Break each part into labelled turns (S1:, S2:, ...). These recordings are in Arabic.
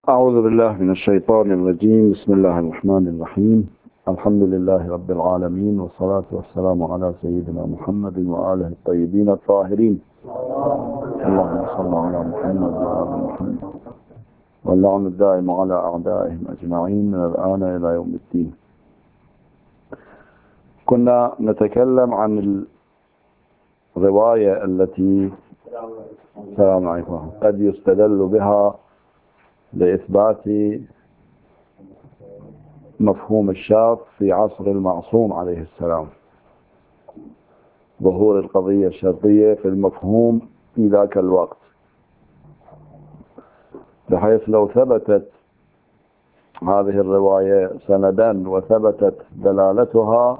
S1: أعوذ بالله من الشيطان الرجيم. بسم الله الرحمن الرحيم. الحمد لله رب العالمين، والصلاة والسلام على سيدنا محمد وآله الطيبين الطاهرين. اللهم صل على محمد وآل محمد، واللعن الدائم على أعدائهم أجمعين من الآن إلى يوم الدين. كنا نتكلم عن الرواية التي السلام عليكم قد يستدل بها لإثبات مفهوم الشاذ في عصر المعصوم عليه السلام، ظهور القضية الشرطية في المفهوم في ذاك الوقت، بحيث لو ثبتت هذه الرواية سندا وثبتت دلالتها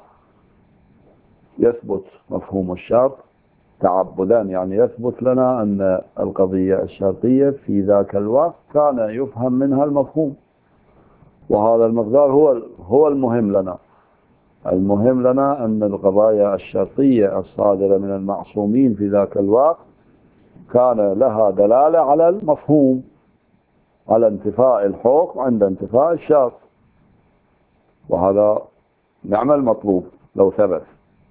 S1: يثبت مفهوم الشرط تعبدا، يعني يثبت لنا أن القضية الشرطية في ذاك الوقت كان يفهم منها المفهوم، وهذا المقدار هو المهم لنا. المهم لنا أن القضايا الشرطية الصادرة من المعصومين في ذاك الوقت كان لها دلالة على المفهوم، على انتفاء الحكم عند انتفاء الشرط، وهذا نعم المطلوب لو ثبت.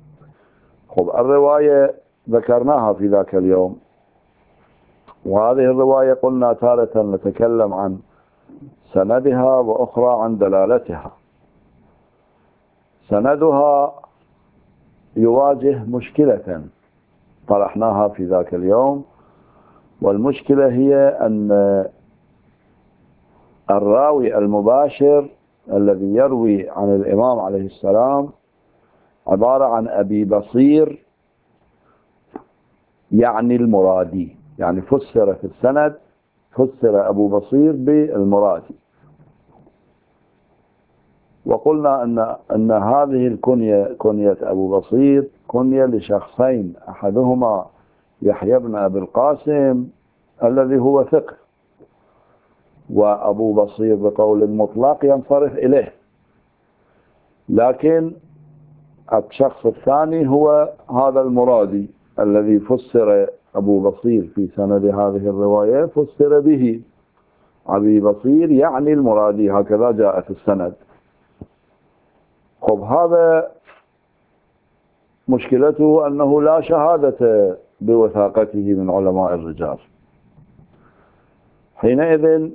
S1: الرواية ذكرناها في ذاك اليوم، وهذه الرواية قلنا تارة نتكلم عن سندها وأخرى عن دلالتها. سندها يواجه مشكلة طرحناها في ذاك اليوم، والمشكلة هي أن الراوي المباشر الذي يروي عن الإمام عليه السلام عبارة عن أبي بصير يعني المرادي، يعني فسر في السند، فسر أبو بصير بالمرادي. وقلنا أن هذه الكنية، كنية أبو بصير، كنية لشخصين، أحدهما يحيى بن أبي القاسم الذي هو ثقة، وأبو بصير بقول المطلق ينصرف إليه، لكن الشخص الثاني هو هذا المرادي الذي فسر أبو بصير في سند هذه الرواية، فسر به أبي بصير يعني المرادي، هكذا جاء في السند. هذا مشكلته أنه لا شهادة بوثاقته من علماء الرجال. حينئذ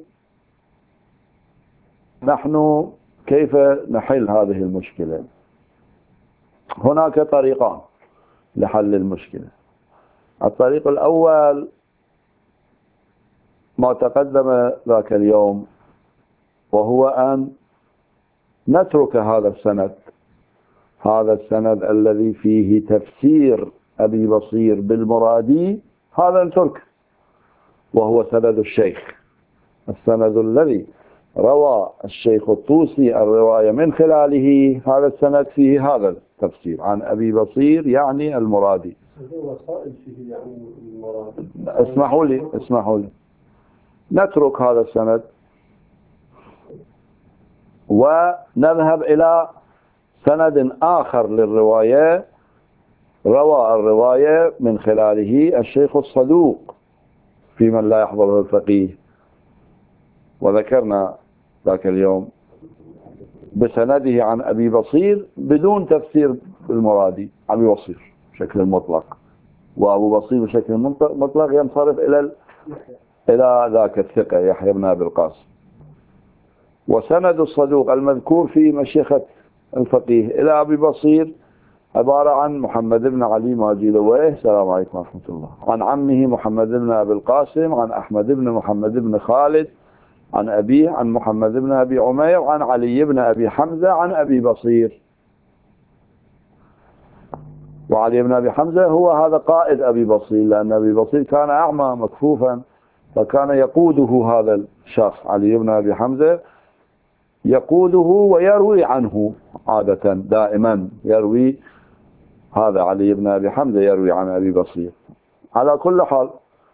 S1: نحن كيف نحل هذه المشكلة؟ هناك طريقان لحل المشكلة. الطريق الأول ما تقدم ذاك اليوم، وهو أن نترك هذا السند الذي فيه تفسير أبي بصير بالمرادي، هذا نترك، وهو سند الشيخ، السند الذي روى الشيخ الطوسي الرواية من خلاله، هذا السند فيه هذا التفسير عن أبي بصير يعني المرادي. اسمحوا لي نترك هذا السند ونذهب إلى سند آخر للرواية روى الرواية من خلاله الشيخ الصدوق في من لا يحضره الفقيه، وذكرنا ذاك اليوم بسنده عن أبي بصير بدون تفسير المرادي، أبي بصير بشكل مطلق، وأبو بصير بشكل مطلق ينصرف إلى ذاك الثقة يحيى بن أبي القاسم. وسند الصدوق المذكور في مشيخة الفقيه إلى أبي بصير عبارة عن محمد بن علي ماجلويه، السلام عليكم ورحمة الله، عن عمه محمد بن أبي القاسم، عن أحمد بن محمد بن خالد، عن أبيه عن محمد بن أبي عمير، عن علي بن أبي حمزة، عن أبي بصير. وعلي بن أبي حمزة هو هذا قائد أبي بصير، لأن أبي بصير كان أعمى مكفوفا، فكان يقوده هذا الشخص علي بن أبي حمزة، يقوده ويروي عنه عادة، دائما يروي هذا علي بن أبي حمزة يروي عن أبي بصير. على كل حال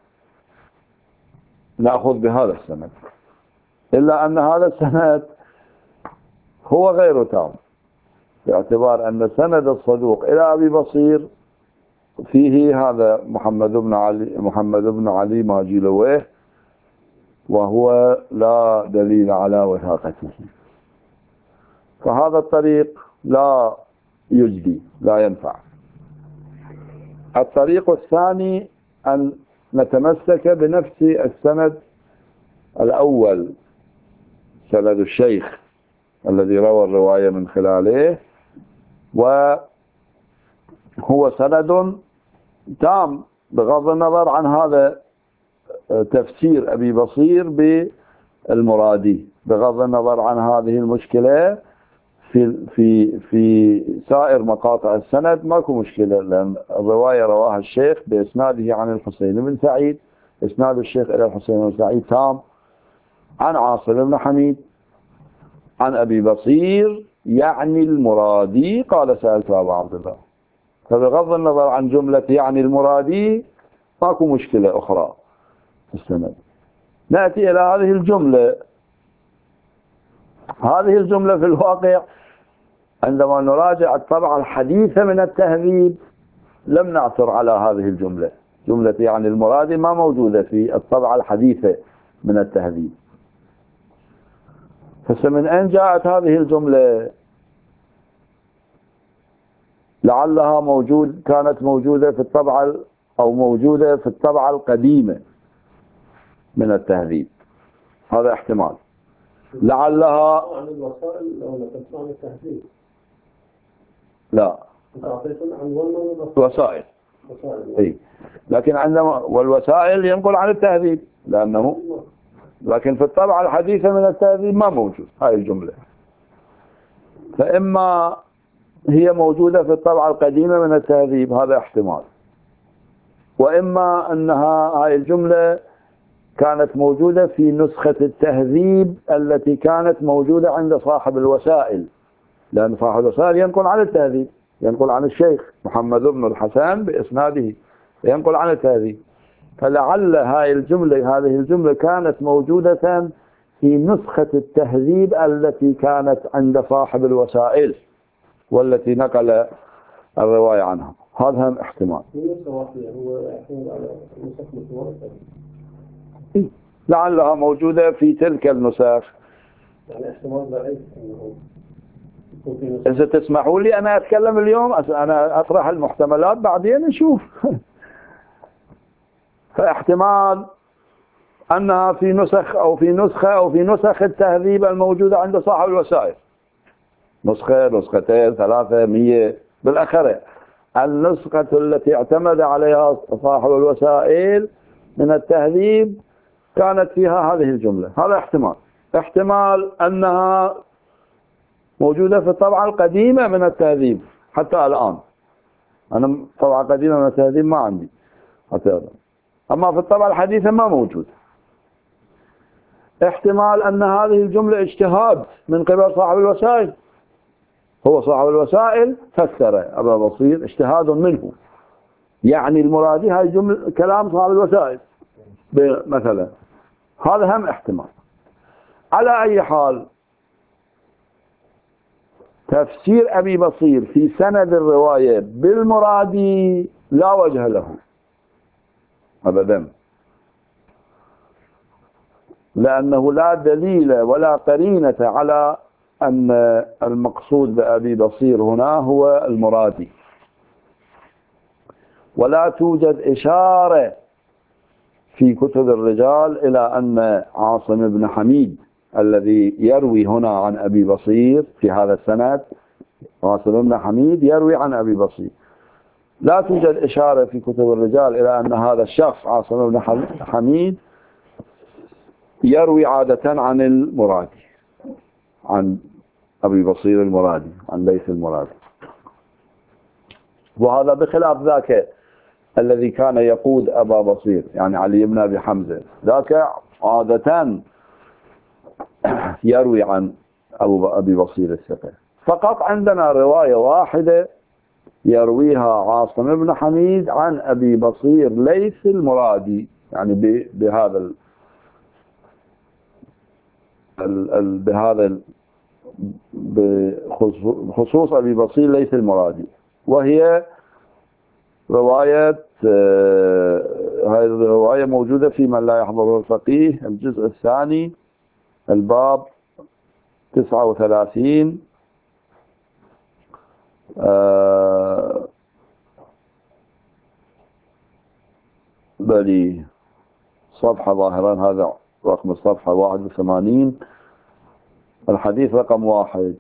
S1: نأخذ بهذا السند، إلا أن هذا السند هو غير تام، باعتبار أن سند الصدوق إلى أبي بصير فيه هذا محمد بن علي ماجلويه، وهو لا دليل على وثاقته، فهذا الطريق لا يجدي، لا ينفع. الطريق الثاني أن نتمسك بنفس السند الأول، سند الشيخ الذي روى الرواية من خلاله، وهو سند تام بغض النظر عن هذا تفسير أبي بصير بالمرادي، بغض النظر عن هذه المشكلة في سائر مقاطع السند ماكو مشكلة، لأن الرواية رواها الشيخ بإسناده عن الحسين بن سعيد، إسناد الشيخ إلى الحسين بن سعيد تام، عن عاصم بن حميد عن أبي بصير يعني المرادي قال سألت أبا عبد الله. فبغض النظر عن جملة يعني المرادي ماكو مشكلة أخرى في السند. نأتي إلى هذه الجملة. هذه الجملة في الواقع عندما نراجع الطبعة الحديثة من التهذيب لم نعثر على هذه الجملة، جملة يعني المرادي ما موجودة في الطبعة الحديثة من التهذيب. فمن أين جاءت هذه الجملة؟ لعلها كانت موجودة في الطبعة أو موجودة في الطبعة القديمة من التهذيب، هذا احتمال. لعلها
S2: عن الوسائل أو عن التهذيب،
S1: لا وسائل، اي، لكن عندما والوسائل ينقل عن التهذيب لأنه، لكن في الطبعة الحديثة من التهذيب ما موجود هاي الجملة. فإما هي موجودة في الطبعة القديمة من التهذيب، هذا احتمال، وإما أنها هاي الجملة كانت موجودة في نسخة التهذيب التي كانت موجودة عند صاحب الوسائل، لأن صاحب الوسائل ينقل عن التهذيب، ينقل عن الشيخ محمد بن الحسن بإسناده، ينقل عن التهذيب. فلعل هذه الجملة كانت موجودة في نسخة التهذيب التي كانت عند صاحب الوسائل والتي نقل الرواية عنها، هذا هم احتمال. لعلها موجودة في تلك النسخ.
S2: يعني احتمال ضعيف.
S1: إذا تسمحوا لي أنا أتكلم اليوم، أنا أطرح المحتملات بعدين نشوف. فاحتمال أنها في نسخ التهذيب الموجودة عند صاحب الوسائل، نسخة، نسختين، 300، 100 بالأخرة. النسخة التي اعتمد عليها صاحب الوسائل من التهذيب كانت فيها هذه الجملة، هذا احتمال. احتمال أنها موجودة في الطبعة القديمة من التهذيب حتى الآن، أنا طبعة قديمة من التهذيب ما عندي حتى الآن، أما في الطبعة الحديثة ما موجود. احتمال أن هذه الجملة اجتهاد من قبل صاحب الوسائل، هو صاحب الوسائل فسر أبا بصير اجتهاد منه، يعني المرادي هاي جملة كلام صاحب الوسائل مثلا، هذا هم احتمال. على أي حال تفسير أبي بصير في سند الرواية بالمرادي لا وجه له أبدا، لأنه لا دليل ولا قرينة على أن المقصود بأبي بصير هنا هو المرادي، ولا توجد إشارة في كتب الرجال إلى أن عاصم بن حميد الذي يروي هنا عن أبي بصير في هذا السند، عاصم بن حميد يروي عن أبي بصير، لا توجد إشارة في كتب الرجال إلى أن هذا الشخص عاصم بن حميد يروي عادة عن المرادي، عن أبي بصير المرادي، عن ليث المرادي. وهذا بخلاف ذاك الذي كان يقود أبا بصير، يعني علي بن أبي حمزة، ذاك عادة يروي عن أبي بصير الثقة. فقط عندنا رواية واحدة يرويها عاصم بن حميد عن أبي بصير ليث المرادي، يعني بخصوص أبي بصير ليث المرادي، وهي رواية هذه الرواية موجودة في من لا يحضره الفقيه، الجزء الثاني الباب 39. بلي صفحة ظاهرا، هذا رقم الصفحة 81، الحديث رقم 1.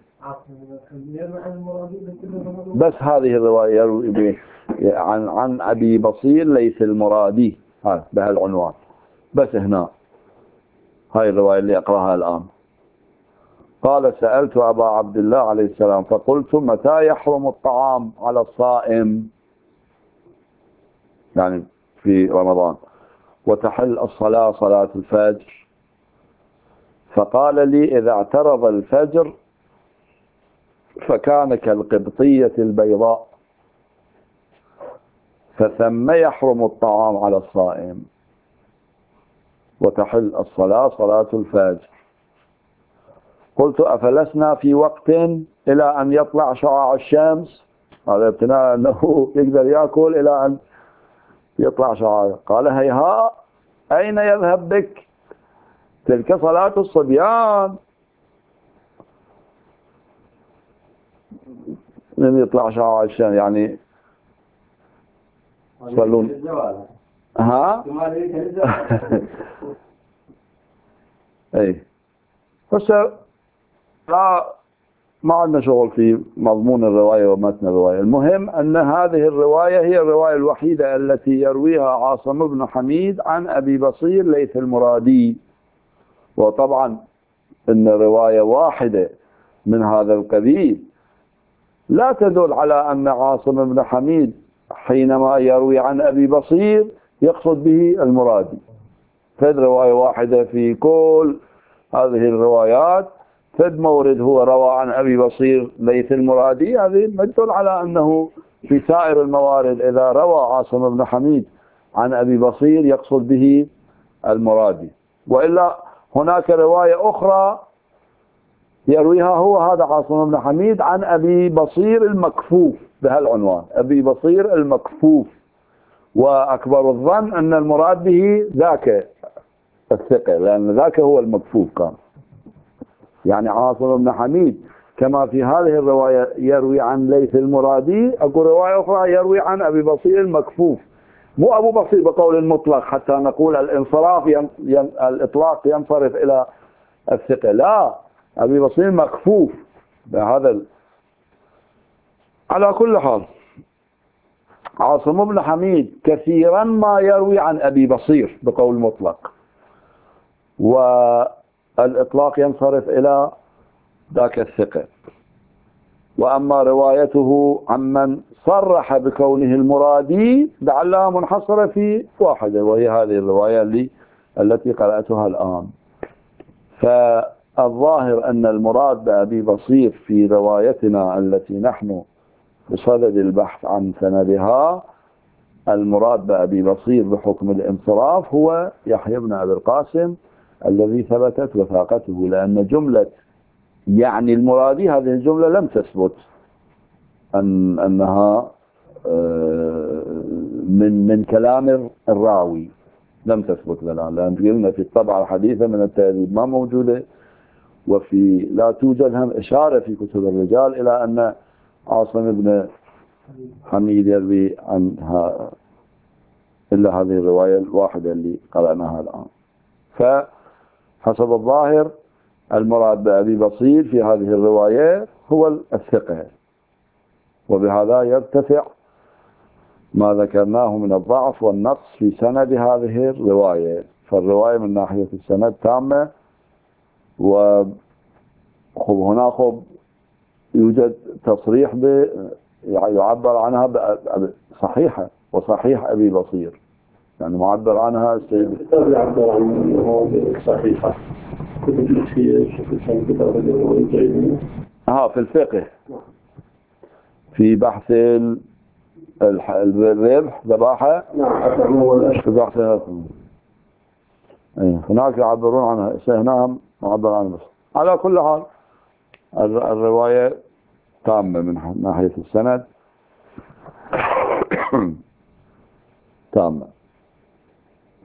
S1: بس هذه الرواية يروي عن أبي بصير ليث المرادي، هذا بهالعنوان بس هنا. هاي الرواية اللي أقرأها الآن. قال: سألت أبا عبد الله عليه السلام فقلت: متى يحرم الطعام على الصائم، يعني في رمضان، وتحل الصلاة صلاة الفجر؟ فقال لي: إذا اعترض الفجر فكان كالقبطية البيضاء، فثم يحرم الطعام على الصائم، وتحل الصلاة صلاة الفجر. قلت: أفلسنا في وقت إلى أن يطلع شعاع الشمس؟ هذا ابتناء أنه يقدر يأكل إلى أن يطلع شعاع. قال: هيها، أين يذهب بك؟ تلك صلاة الصبيان، من يطلع شعاع الشمس يعني يصلون. ها؟ اي بس لا، ما عندنا شغل في مضمون الرواية ومتن الرواية. المهم أن هذه الرواية هي الرواية الوحيدة التي يرويها عاصم بن حميد عن أبي بصير ليث المرادي. وطبعا أن رواية واحدة من هذا القبيل لا تدل على أن عاصم بن حميد حينما يروي عن أبي بصير يقصد به المرادي. فد رواية واحدة في كل هذه الروايات، فد مورد هو روى عن أبي بصير ليث المرادي، هذه تدل على أنه في سائر الموارد إذا روى عاصم بن حميد عن أبي بصير يقصد به المرادي. وإلا هناك رواية أخرى يرويها هو هذا عاصم بن حميد عن أبي بصير المكفوف بهالعنوان، أبي بصير المكفوف، وأكبر الظن أن المراد به ذاك الثقة، لأن ذاك هو المكفوف كان. يعني عاصم بن حميد كما في هذه الرواية يروي عن ليث المرادي، أكو رواية أخرى يروي عن أبي بصير المكفوف، مو أبو بصير بقول المطلق حتى نقول الانصراف الإطلاق ينصرف إلى الثقة، لا، أبي بصير مكفوف بهذا على كل حال عاصم بن حميد كثيرا ما يروي عن أبي بصير بقول مطلق، والإطلاق ينصرف إلى ذاك الثقة. وأما روايته عمن صرح بكونه المرادي لعلها منحصرة في واحدة، وهي هذه الرواية التي قرأتها الآن. فالظاهر أن المراد بأبي بصير في روايتنا التي نحن بصدد البحث عن سندها، المراد بأبي بصير بحكم الانصراف هو يحيى بن أبي القاسم الذي ثبتت وثاقته، لأن جملة يعني المرادي هذه الجملة لم تثبت أنها من كلام الراوي، لم تثبت لنا، لأن قلنا في الطبعة الحديثة من التهذيب ما موجودة، لا توجد هم إشارة في كتب الرجال إلى أن عاصم بن حميد يروي عنها إلا هذه الرواية الواحدة اللي قرأناها الآن. فحسب الظاهر المراد بأبي بصير في هذه الرواية هو الثقة، وبهذا يرتفع ما ذكرناه من الضعف والنقص في سند هذه الرواية. فالرواية من ناحية السند تامة، وهنا يوجد تصريح يعبر عنها صحيحة وصحيح أبي بصير، يعني معبر عنها السيد
S2: الكتاب يعبر عن صحيحة، كتب الأشياء كتاب الجيد
S1: في الفقه في بحث الربح ذباحة، في بحث هناك يعبرون عنها، هنا معبر عنها. بس على كل حال الرواية تامة من ناحية السند تامة.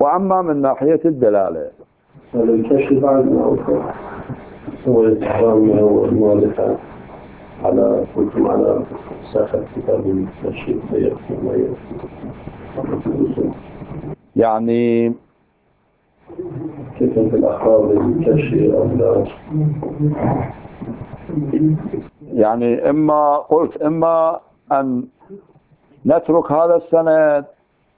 S1: وأما من ناحية الدلالة
S2: الكشف بعد ما أوصل هو الإحرام والمؤلفة على كنتم على ساحة كتاب الكشف فيكفي ما يكفي
S1: يعني
S2: كيف في الأخبار الكشف أو لا
S1: يعني إما أن نترك هذا السند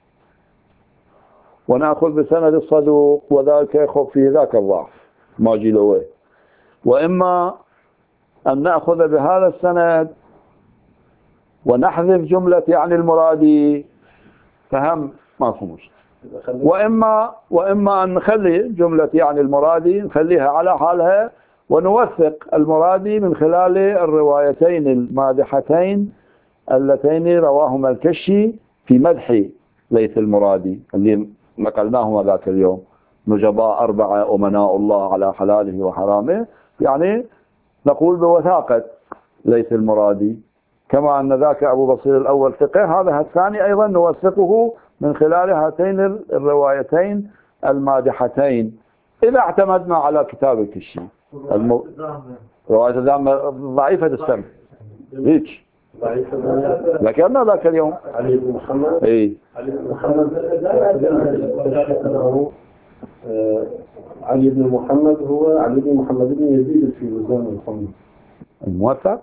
S1: ونأخذ بسند الصدوق وذلك يخف فيه ذاك الضعف ما جلوه، وإما أن نأخذ بهذا السند ونحذف جملة يعني المرادي فهم ما في مشكلة، وإما أن نخلي جملة يعني المرادي نخليها على حالها ونوثق المرادي من خلال الروايتين المادحتين اللتين رواهما الكشي في مدح ليث المرادي اللي نقلناهما ذاك اليوم، نجباء 4 أمناء الله على حلاله وحرامه، يعني نقول بوثاقة ليث المرادي كما أن ذاك أبو بصير الأول ثقة، هذا الثاني أيضا نوثقه من خلال هاتين الروايتين المادحتين إذا اعتمدنا على كتاب الكشي. رواية الدامة ضعيفة السمع هيك ذكرنا ذاك اليوم
S2: علي بن محمد. علي بن محمد علي بن محمد هو علي بن محمد بن يزيد الفيروزاني الخميس
S1: الموثق.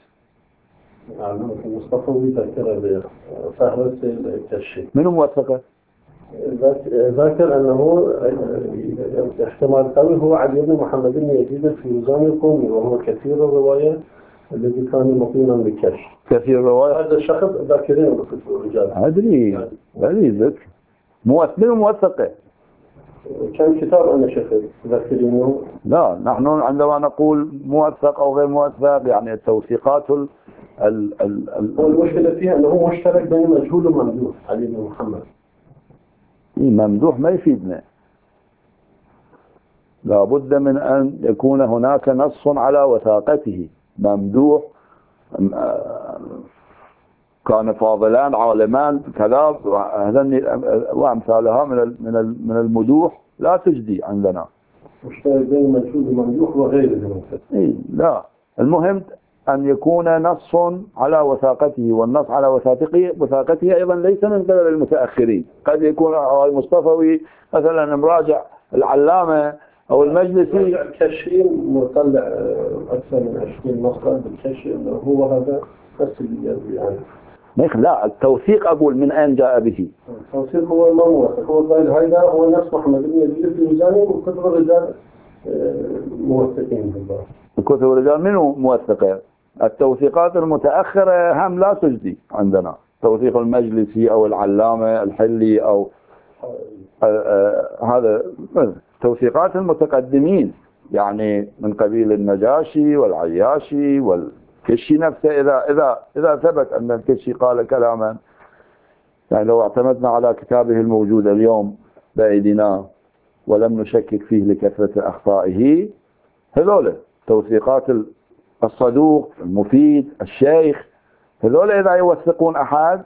S2: المصطفى ذكر فهرس الكشي.
S1: منو موثقه؟
S2: ذاكر أنه احتمال قوي هو علي بن محمد بن يزيد الفيروزاني القومي، وهو كثير الرواية الذي كان مقيما بالكشف.
S1: كثير الرواية
S2: هذا الشخص ذاكرين بكتب الرجال.
S1: أدري ذكر منو موثقه؟
S2: كان كتاب أنا شفت ذاكرينه.
S1: لا نحن عندما نقول موثق أو غير موثق يعني التوثيقات
S2: والمشكلة فيها أنه مشترك بين مجهول وممدوح علي بن محمد.
S1: ممدوح ما يفيدنا، لابد من أن يكون هناك نص على وثاقته. ممدوح كان فاضلان عالمان كذا وأمثالها من المدوح لا تجدي عندنا.
S2: مشترك بين مجهول وممدوح وغيره.
S1: لا، المهم أن يكون نص على وثاقته، والنص على وثاقته أيضا ليس من قبل المتأخرين، قد يكون المصطفوي مثلا مراجع العلامة أو المجلسي.
S2: الكشي مطلع أكثر من 20 مصدر بالكشي أنه هو هذا بس اللي يعني.
S1: لا، التوثيق أقول من أين جاء به؟
S2: التوثيق هو الموثق، هو قال هذا هو نفس محمد بن يزيد الفيروزاني وكتب الرجال موثقين بالله.
S1: كتب الرجال منو موثقة؟ التوثيقات المتأخرة هم لا تجدي عندنا، توثيق المجلسي أو العلامة الحلي أو هذا توثيقات المتقدمين يعني من قبيل النجاشي والعياشي والكشي نفسه. إذا ثبت أن الكشي قال كلاما يعني لو اعتمدنا على كتابه الموجود اليوم بأيدينا ولم نشكك فيه لكثرة أخطائه، هذول توثيقات الصدوق المفيد الشيخ، هذول إذا يوثقون أحد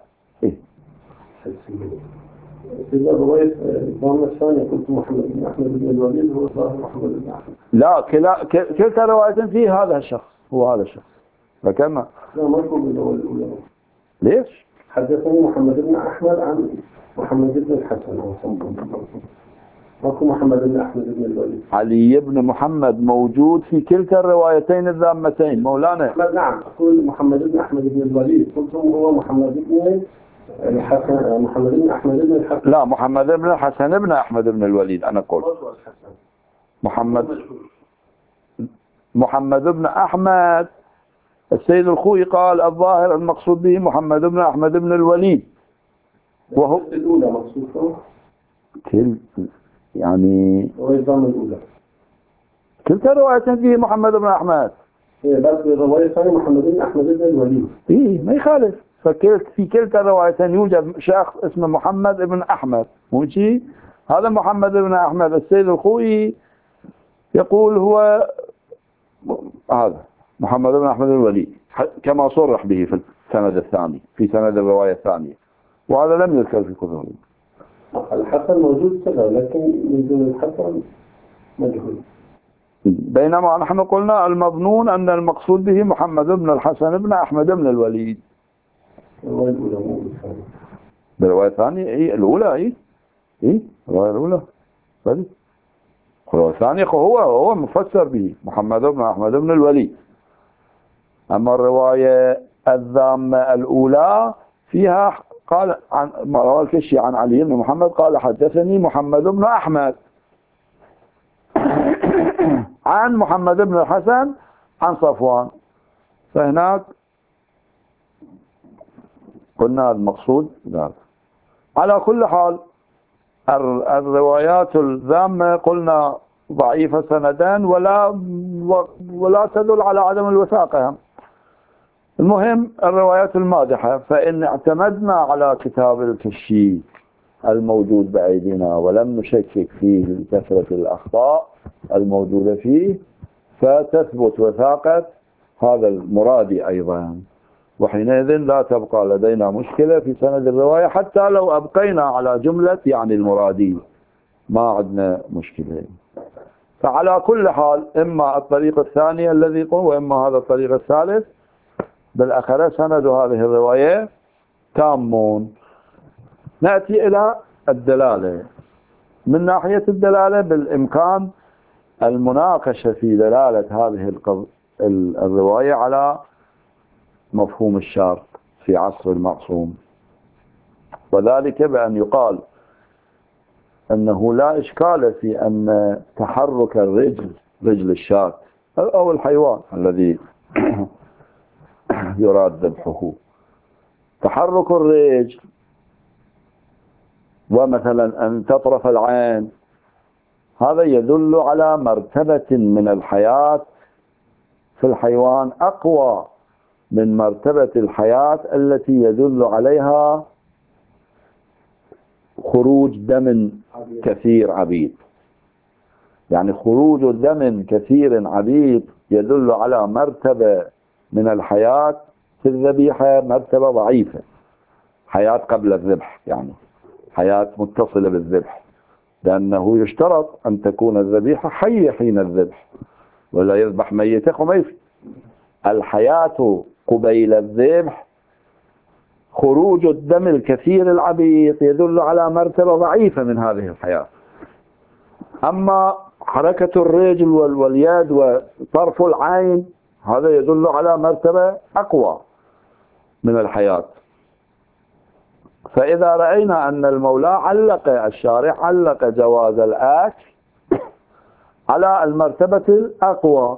S2: إذا رواية الضامة الثانية قلت محمد بن أحمد بن الوليد هو ظاهر محمد بن أحمد.
S1: لا، كلتا رواية فيه هذا الشخص، هو هذا الشخص. فكما
S2: لا ما يكون بالأول الأولى.
S1: ليش؟
S2: حدثني محمد بن أحمد عن محمد بن الحسن ماكو محمد بن أحمد بن الوليد.
S1: علي بن محمد موجود في كلتا الروايتين الذامتين مولانا.
S2: نعم، أقول محمد بن أحمد بن الوليد، قلتم هو محمد بن الحسن، محمد بن أحمد بن الحسن.
S1: لا، محمد بن الحسن بن أحمد بن الوليد. أنا قلت محمد بن أحمد. السيد الخوي قال الظاهر المقصود به محمد بن أحمد بن الوليد، وهو
S2: الأولى مقصوده
S1: يعني
S2: الرواية الأولى
S1: كلتا رواية فيه محمد بن أحمد.
S2: بس الرواية الثانية محمد بن أحمد بن الوليد.
S1: ما يخالف، في كلتا الروايتين يوجد شخص اسمه محمد بن أحمد، مو شيء؟ هذا محمد بن أحمد السيد الخوي يقول هو هذا محمد بن أحمد الوليد كما صرح به في السند الثاني، في سند الرواية الثانية، وهذا لم يذكر في كتب.
S2: الحسن موجود كذا، لكن من دون الحسن مجهول.
S1: بينما نحن قلنا المظنون أن المقصود به محمد بن الحسن بن أحمد بن الوليد.
S2: الرواية الأولى مو الثانية.
S1: بالرواية الثانية إيه الأولى إيه الرواية الأولى بدي الرواية الثانية هو مفسر به محمد بن أحمد بن الوليد. أما الرواية الذامة الأولى فيها قال عن رواه الكشي عن علي بن محمد قال حدثني محمد بن أحمد عن محمد بن الحسن عن صفوان. فهناك قلنا المقصود ذلك. على كل حال الروايات الذامة قلنا ضعيفة سندان ولا تدل على عدم الوثاقة. المهم الروايات المادحة، فإن اعتمدنا على كتاب الكشي الموجود بأيدينا ولم نشكك فيه لكثرة الأخطاء الموجودة فيه، فتثبت وثاقة هذا المرادي أيضا، وحينئذ لا تبقى لدينا مشكلة في سند الرواية حتى لو أبقينا على جملة يعني المرادي ما عندنا مشكلة. فعلى كل حال إما الطريق الثاني الذي قل وإما هذا الطريق الثالث، بالأخرى سند هذه الرواية تامون. نأتي إلى الدلالة. من ناحية الدلالة بالإمكان المناقشة في دلالة هذه الرواية على مفهوم الشرط في عصر المعصوم، وذلك بأن يقال أنه لا إشكال في أن تحرك رجل الشاة أو الحيوان الذي يراد ذبحه، تحرك الرجل ومثلا أن تطرف العين، هذا يدل على مرتبة من الحياة في الحيوان أقوى من مرتبة الحياة التي يدل عليها خروج دم كثير عبيد. يعني خروج دم كثير عبيد يدل على مرتبة من الحياة في الذبيحة، مرتبة ضعيفة، حياة قبل الذبح، يعني حياة متصلة بالذبح، لأنه يشترط أن تكون الذبيحة حية حين الذبح، ولا يذبح ميتة وما يفي. الحياة قبيل الذبح، خروج الدم الكثير العبيط يدل على مرتبة ضعيفة من هذه الحياة. أما حركة الرجل واليد وطرف العين هذا يدل على مرتبة أقوى من الحياة. فإذا رأينا أن المولى الشارع علق جواز الأكل على المرتبة الأقوى،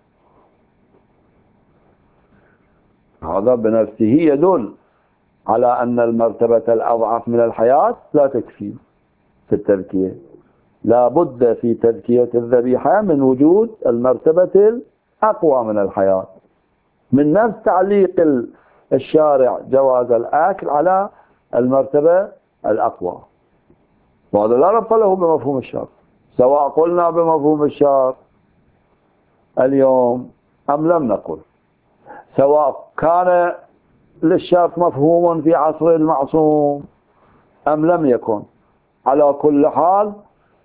S1: هذا بنفسه يدل على أن المرتبة الأضعف من الحياة لا تكفي في التذكية. لا بد في تذكية الذبيحة من وجود المرتبة الأقوى من الحياة، من نفس تعليق الشارع جواز الأكل على المرتبة الأقوى. وهذا لا ربط له بمفهوم الشرط، سواء قلنا بمفهوم الشرط اليوم أم لم نقل، سواء كان للشرط مفهوم في عصر المعصوم أم لم يكن. على كل حال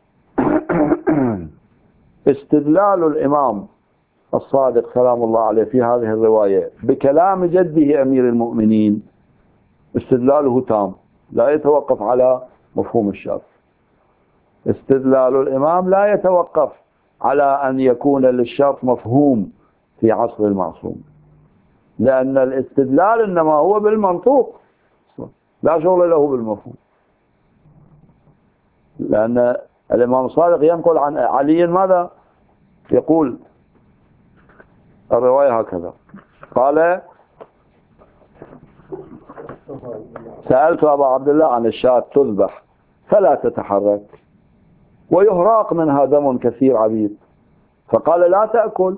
S1: استدلال الإمام الصادق سلام الله عليه في هذه الرواية بكلام جده أمير المؤمنين استدلاله تام، لا يتوقف على مفهوم الشرط. استدلال الإمام لا يتوقف على أن يكون للشرط مفهوم في عصر المعصوم، لأن الاستدلال إنما هو بالمنطوق، لا شغل له بالمفهوم. لأن الإمام الصادق ينقل عن علي ماذا يقول؟ الرواية هكذا قال: سألت أبا عبد الله عن الشاة تذبح فلا تتحرك ويهراق منها دم كثير عبيد، فقال: لا تأكل.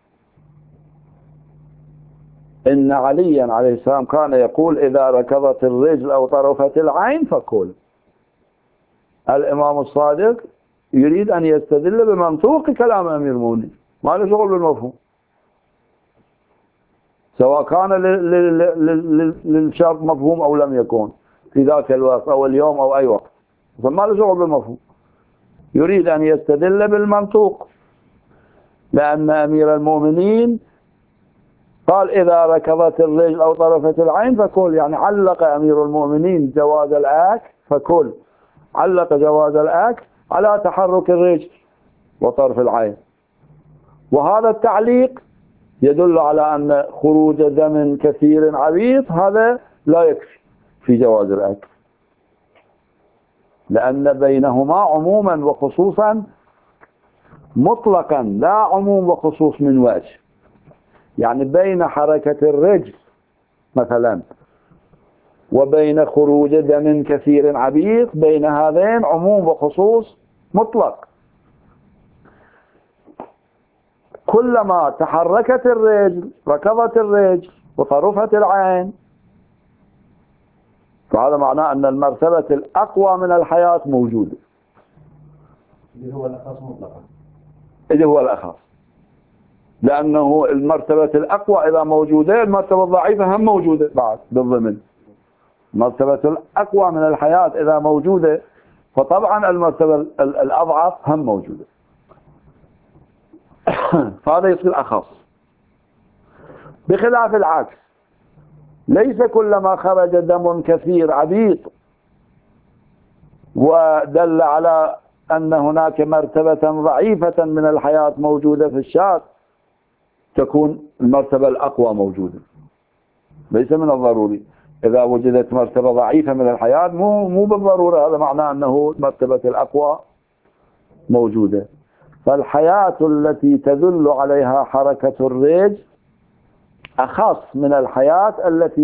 S1: إن عليا عليه السلام كان يقول: إذا ركضت الرجل أو طرفت العين فكل. الإمام الصادق يريد أن يستدل بمنطوق كلام أمير المؤمنين، ما له شغل بالمفهوم، سواء كان للشرط مفهوم أو لم يكن في ذاك الوقت أو اليوم أو أي وقت. ما له شغل بالمفهوم، يريد أن يستدل بالمنطوق، لأن أمير المؤمنين قال إذا ركضت الرجل أو طرفت العين فكل، يعني علق أمير المؤمنين جواز الأكل فكل، علق جواز الأكل على تحرك الرجل وطرف العين. وهذا التعليق يدل على أن خروج دم كثير عبيط هذا لا يكفي في جواز الأكل، لأن بينهما عموما وخصوصا مطلقا، لا عموم وخصوص من وجه. يعني بين حركة الرجل مثلا وبين خروج دم كثير عبيط، بين هذين عموم وخصوص مطلق. كلما تحركت الرجل ركضت الرجل وطرفت العين، فهذا معناه أن المرتبة الأقوى من الحياة موجودة.
S2: اللي هو الأخص مطلقا،
S1: اللي هو الأخص، لأنه المرتبة الأقوى إذا موجودة المرتبة الضعيفة هم موجودة بعد بالضمن. المرتبة الأقوى من الحياة إذا موجودة فطبعا المرتبة الأضعف هم موجودة. فهذا يصير أخص، بخلاف العكس. ليس كلما خرج دم كثير عبيط ودل على أن هناك مرتبة ضعيفة من الحياة موجودة في الشاة تكون المرتبة الأقوى موجودة. ليس من الضروري إذا وجدت مرتبة ضعيفة من الحياة مو بالضرورة هذا معناه أنه المرتبة الأقوى موجودة. فالحياة التي تدل عليها حركة الرجل أخص من الحياة التي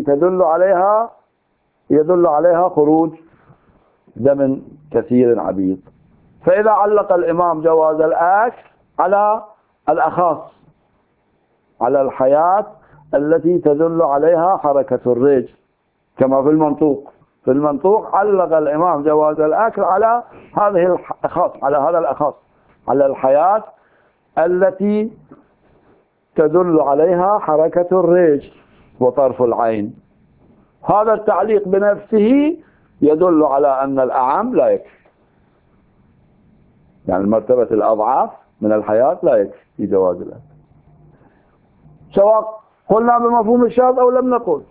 S1: يدل عليها خروج دم كثير عبيط. فإذا علق الإمام جواز الأكل على الأخص، على الحياة التي تدل عليها حركة الرجل، كما في المنطوق. في المنطوق علق الإمام جواز الأكل على هذه الأخص، على هذا الأخص، على الحياة التي تدل عليها حركة الرجل وطرف العين. هذا التعليق بنفسه يدل على أن الأعم لا يكفي، يعني المرتبة الأضعاف من الحياة لا يكفي في جواز الأكل، سواء قلنا بمفهوم الشاذ أو لم نقل،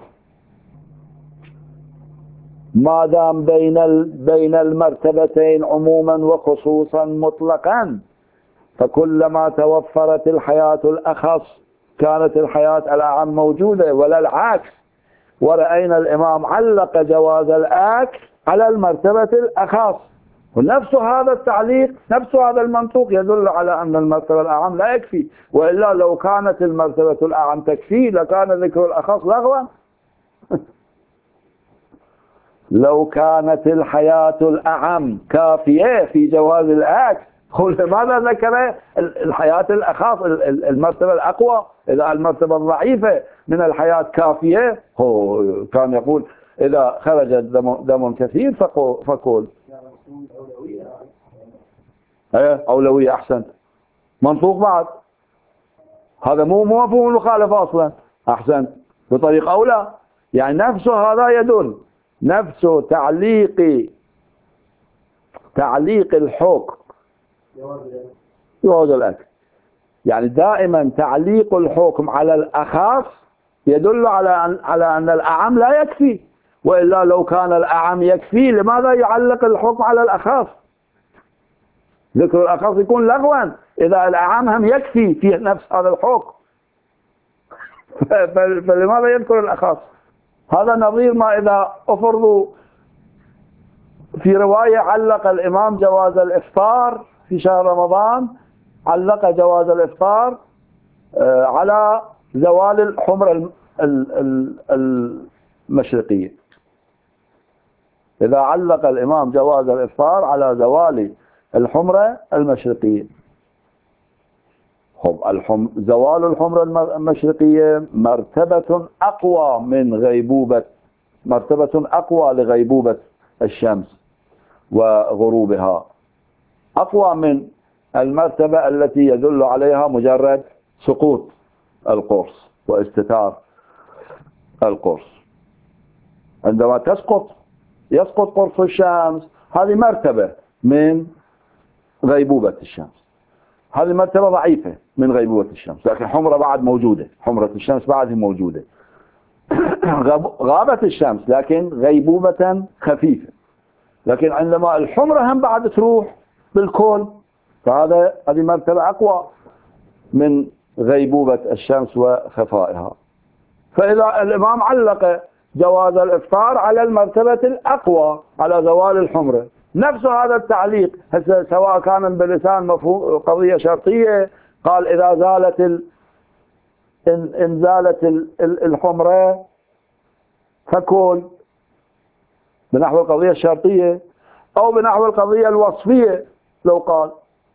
S1: ما دام بين المرتبتين عموما وخصوصا مطلقا، فكلما توفرت الحياة الأخص كانت الحياة الأعم موجودة، ولا العكس. ورأينا الإمام علق جواز الأكل على المرتبة الأخص، ونفس هذا التعليق نفس هذا المنطوق يدل على أن المرتبة الأعم لا يكفي، وإلا لو كانت المرتبة الأعم تكفي لكان ذكر الأخص لغوا. لو كانت الحياة الأعم كافية في جواز الأكل لماذا ذكر الحياة الأخص المرتبة الأقوى؟ إذا المرتبة الضعيفة من الحياة كافية هو كان يقول إذا خرج دم كثير فقول أولوية. أحسن، منطوق بعد، هذا مو مفهوم المخالفة أصلا. أحسن، بطريقة أولى، يعني نفسه هذا يدل، نفسه تعليق الحكم جواز الأكل، يعني دائما تعليق الحكم على الأخص يدل على أن الأعم لا يكفي، وإلا لو كان الأعم يكفي لماذا يعلق الحكم على الأخص؟ ذكر الأخص يكون لغوا إذا الأعم هم يكفي في نفس هذا الحكم. فلماذا يذكر الأخص؟ هذا نظير ما إذا أفرضوا في رواية علق الإمام جواز الإفطار في شهر رمضان، علق جواز الإفطار على زوال الحمرة المشرقية. إذا علق الإمام جواز الإفطار على زوال الحمرة المشرقية، زوال الحمرة المشرقية مرتبة أقوى من غيبوبة، مرتبة أقوى لغيبوبة الشمس وغروبها، أقوى من المرتبة التي يدل عليها مجرد سقوط القرص واستتار القرص. عندما يسقط قرص الشمس هذه مرتبة من غيبوبة الشمس، هذه مرتبة ضعيفة من غيبوبة الشمس، لكن حمرة بعد موجودة، حمرة الشمس بعد موجودة. غابت الشمس لكن غيبوبة خفيفة، لكن عندما الحمرة هم بعد تروح بالكل، فهذه مرتبة أقوى من غيبوبة الشمس وخفائها. فإذا الإمام علق جواز الإفطار على المرتبة الأقوى على زوال الحمرة، نفس هذا التعليق سواء كان بلسان مفهوم قضية شرطية، قال إذا زالت إن زالت الحمرة فكل بنحو القضية الشرطية، أو بنحو القضية الوصفية لو قال،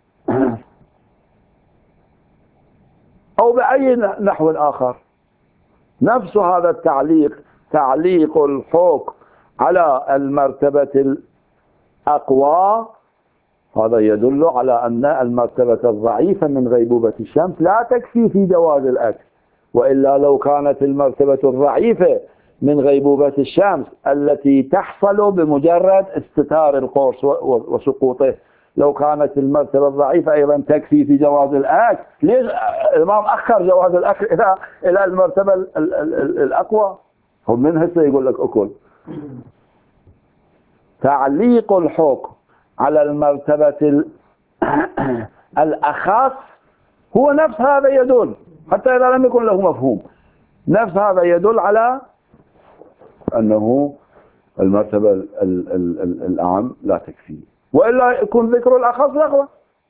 S1: أو بأي نحو آخر. نفس هذا التعليق، تعليق الحكم على المرتبة الأقوى، هذا يدل على أن المرتبة الضعيفة من غيبوبة الشمس لا تكفي في جواز الأكل، وإلا لو كانت المرتبة الضعيفة من غيبوبة الشمس التي تحصل بمجرد استتار القرص وسقوطه، لو كانت المرتبة الضعيفة أيضا تكفي في جواز الأكل، ليش الإمام أخر جواز الأكل إلى المرتبة الأقوى؟ هم من هسه يقول لك أكل. تعليق الحكم على المرتبة الأخص هو نفس هذا يدل، حتى إذا لم يكن له مفهوم، نفس هذا يدل على أنه المرتبة الأعم لا تكفي، وإلا يكون ذكر الأخص لغوة.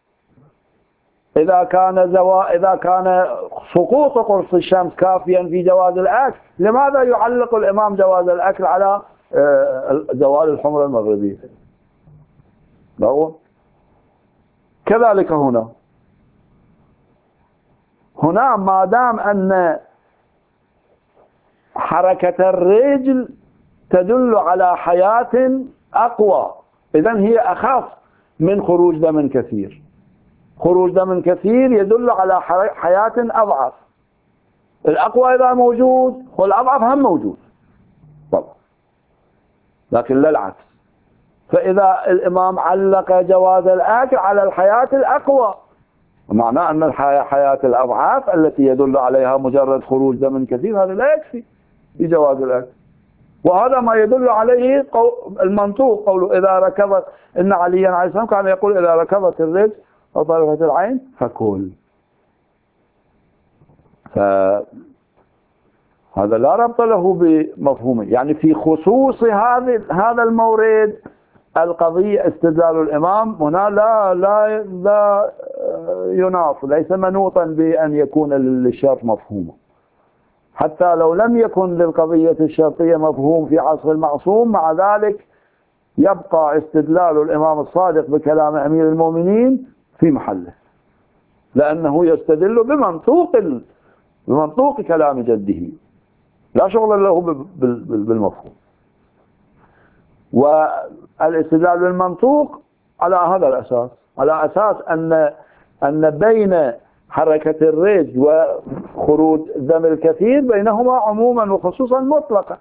S1: إذا كان سقوط قرص الشمس كافيا في جواز الأكل، لماذا يعلق الإمام جواز الأكل على زوال الحمرة المغربية؟ لغوة. كذلك هنا ما دام أن حركة الرجل تدل على حياة أقوى، إذن هي أخف من خروج دم كثير. خروج دم كثير يدل على حياة أضعف. الأقوى إذا موجود والأضعف هم موجود طبعا، لكن لا العكس. فإذا الإمام علق جواز الأكل على الحياة الأقوى، معناه أن الحياة الأضعاف التي يدل عليها مجرد خروج دم كثير هذا لا يكفي في جواز الأكل. وهذا ما يدل عليه المنطوق، قوله إذا ركضت، إن عليا عليه السلام كان يقول إذا ركضت الرجل وطرفت العين فكل. فهذا لا ربط له بمفهومه، يعني في خصوص هذا المورد القضية استدلال الإمام هنا لا يناط، ليس منوطا بأن يكون للشرط مفهوما، حتى لو لم يكن للقضية الشرطية مفهوم في عصر المعصوم، مع ذلك يبقى استدلال الإمام الصادق بكلام أمير المؤمنين في محله، لأنه يستدل بمنطوق كلام جده، لا شغل له بالمفهوم. والاستدلال بالمنطوق على هذا الأساس، على أساس أن بين حركة الرجل وخروج الدم الكثير بينهما عموما وخصوصا مطلقا،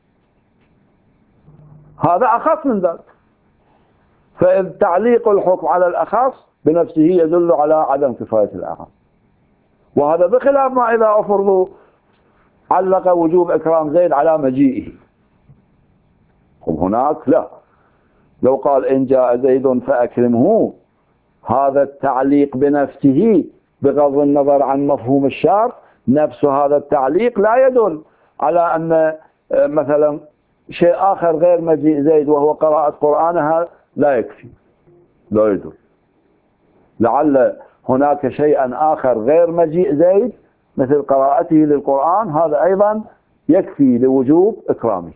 S1: هذا أخص من ذلك. فإذ تعليق الحكم على الأخص بنفسه يدل على عدم كفاية الأعم، وهذا بخلاف ما إذا أفرضوا علق وجوب إكرام زيد على مجيئه. هناك لا، لو قال إن جاء زيد فأكرمه، هذا التعليق بنفسه بغض النظر عن مفهوم الشرط، نفس هذا التعليق لا يدل على أن مثلا شيء آخر غير مجيء زيد وهو قراءة قرآنها لا يكفي، لا يدل. لعل هناك شيئا آخر غير مجيء زيد مثل قراءته للقرآن، هذا أيضا يكفي لوجوب إكرامه،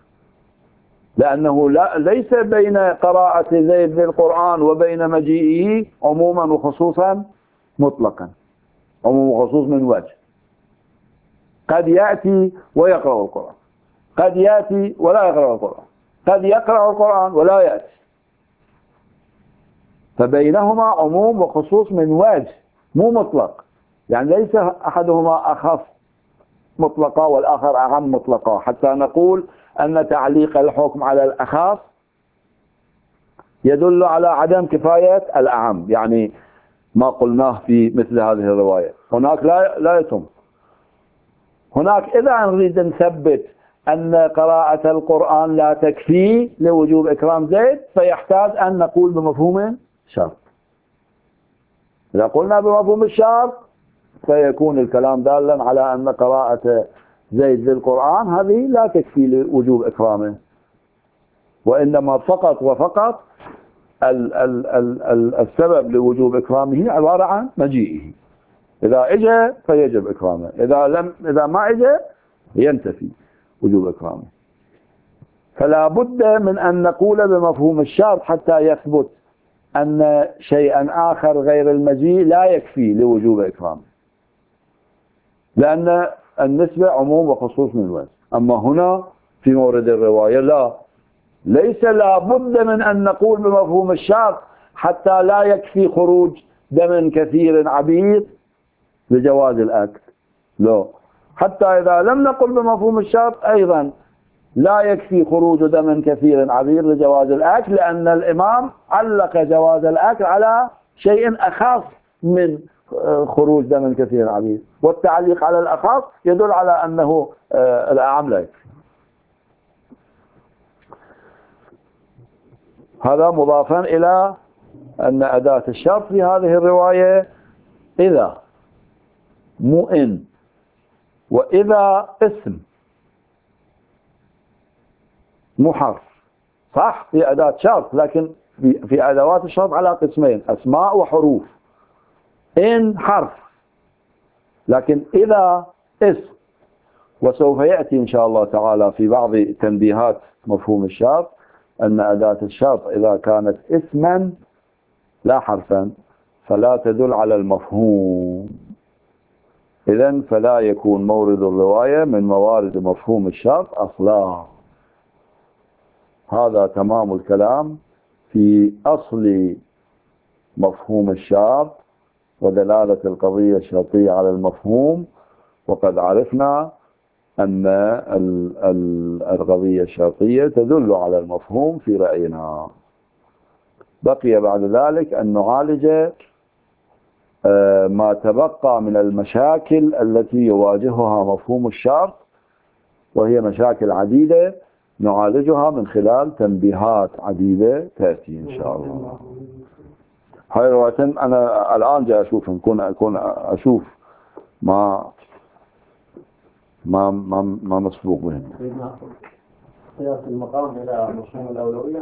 S1: لأنه ليس بين قراءة زيد للقرآن وبين مجيئه عموما وخصوصا مطلقا، عموم وخصوص من وجه. قد يأتي ويقرأ القرآن، قد يأتي ولا يقرأ القرآن، قد يقرأ القرآن ولا يأتي، فبينهما عموم وخصوص من وجه مو مطلق، يعني ليس أحدهما أخف مطلقا والآخر أعم مطلقا، حتى نقول أن تعليق الحكم على الأخف يدل على عدم كفاية الأعم، يعني ما قلناه في مثل هذه الرواية هناك لا يتم. هناك إذا نريد نثبت أن قراءة القرآن لا تكفي لوجوب إكرام زيد فيحتاج أن نقول بمفهوم الشرط. إذا قلنا بمفهوم الشرط فيكون الكلام دالا على أن قراءة زيد للقرآن هذه لا تكفي لوجوب إكرامه، وإنما فقط وفقط السبب لوجوب إكرامه عبارة عن مجيئه. إذا إجا فيجب إكرامه، إذا ما إجا ينتفي وجوب إكرامه. فلا بد من أن نقول بمفهوم الشرط حتى يثبت أن شيئا آخر غير المجيء لا يكفي لوجوب إكرامه، لأن النسبة عموم وخصوص من الوجه. أما هنا في مورد الرواية ليس لا بد من أن نقول بمفهوم الشرط حتى لا يكفي خروج دم كثير عبير لجواز الأكل، لا، حتى إذا لم نقل بمفهوم الشرط أيضا لا يكفي خروج دم كثير عبير لجواز الأكل، لأن الإمام علق جواز الأكل على شيء أخص من خروج دم كثير عبير، والتعليق على الأخص يدل على أنه الأعم لا يكفي. هذا مضافا إلى أن أداة الشرط في هذه الرواية إذا، مو إن، وإذا اسم مو حرف، صح في أداة شرط، لكن في أدوات الشرط على قسمين، أسماء وحروف. إن حرف، لكن إذا اسم. وسوف يأتي إن شاء الله تعالى في بعض تنبيهات مفهوم الشرط أن أداة الشرط إذا كانت اسما لا حرفا فلا تدل على المفهوم، إذن فلا يكون مورد الرواية من موارد مفهوم الشرط أصلا. هذا تمام الكلام في أصل مفهوم الشرط ودلالة القضية الشرطية على المفهوم. وقد عرفنا أن القضية الشرطية تدل على المفهوم في رأينا. بقي بعد ذلك أن نعالج ما تبقى من المشاكل التي يواجهها مفهوم الشرط، وهي مشاكل عديدة نعالجها من خلال تنبيهات عديدة تأتي إن شاء الله. هاي الرواية أنا الآن جاي أشوف أكون أشوف ما مسبوق بهم.
S2: قياس المقام إلى مفهوم الأولوية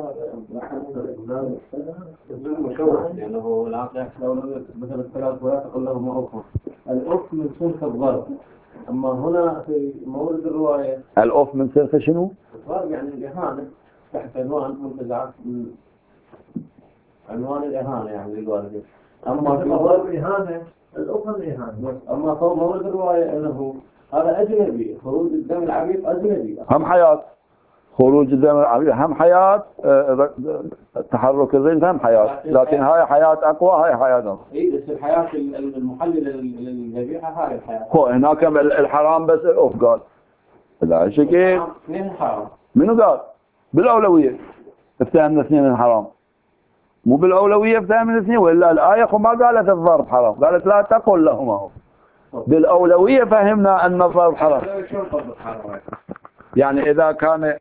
S2: مشوه، لأنه العقل يحصل الأولوية مثل الثلاث ولا تقول لهم أوفر. الأوف من سلك الضرب، أما هنا في مورد الرواية
S1: الأوف من سلك شنو؟
S2: الضرب يعني الإهانة تحت عنوان منتزعات عنوان الإهانة يعني للوالدين. أما في الضرب إهانة الأوف الإهانة. أما في مورد الرواية أنه هذا أجنبي، خروج الدم العميق أجنبي، هم
S1: حياة خروج الدم العميق، هم حياة تحرك الرئة هم حياة، لكن هاي حياة أقوى، هاي حياة أقوى.
S2: إيه بس الحياة المحللة للذبيحة هاي الحياة.
S1: هو هناك الحرام بس الأوف قال لا شيء كيف؟
S2: اثنين حرام.
S1: منو قال؟ بالأولوية افتهمنا اثنين الحرام، مو بالأولوية افتهمنا اثنين، وإلا الآية ما قالت الضرب حرام، قالت لا تقل لهما. بالأولوية فهمنا أن الضرب حرام. يعني إذا كان